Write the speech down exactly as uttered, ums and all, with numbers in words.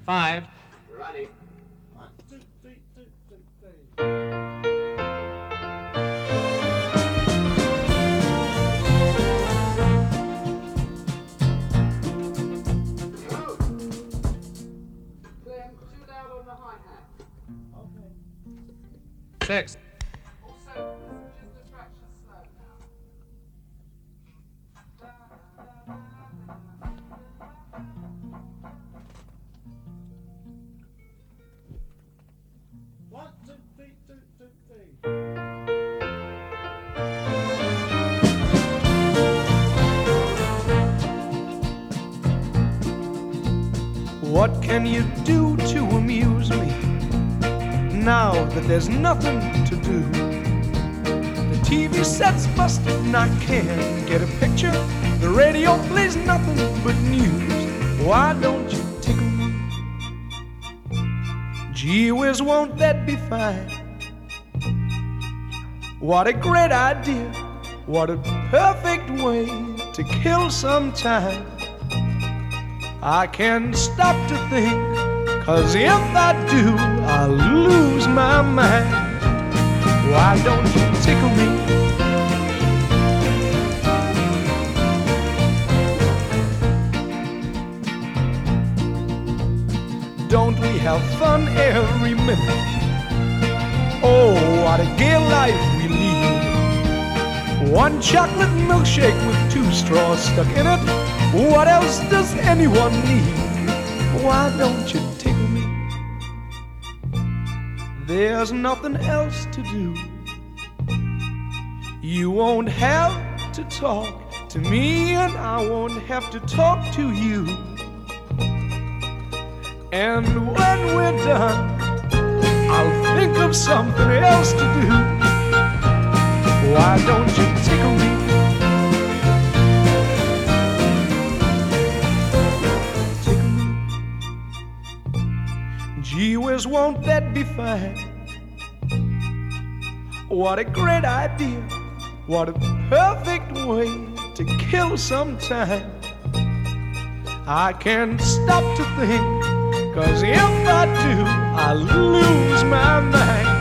Five. Ready. One, two, three, two, two, three. Clem, too loud on the hi-hat. Okay. Six. Also, just distraction slow now. One, two, three, two, two, three. What can you do to amuse me now that there's nothing to do? The T V set's busted and I can't get a picture. The radio plays nothing but news. Why don't you tickle me? Gee whiz, won't that be fine? What a great idea. What a perfect way to kill some time. I can't stop to think, 'cause if I do, I'll lose my mind. Why don't you tickle me? Don't we have fun every minute? Oh, what a gay life we lead. One chocolate milkshake with two straws stuck in it. What else does anyone need? Why don't you tickle me? There's nothing else to do. You won't have to talk to me, and I won't have to talk to you. And when we're done, I'll think of something else to do. Why don't you tickle me? Tickle me. Gee whiz, won't that be fine? What a great idea. What a perfect way to kill some time. I can't stop to think, 'cause if I do, I'll lose my mind.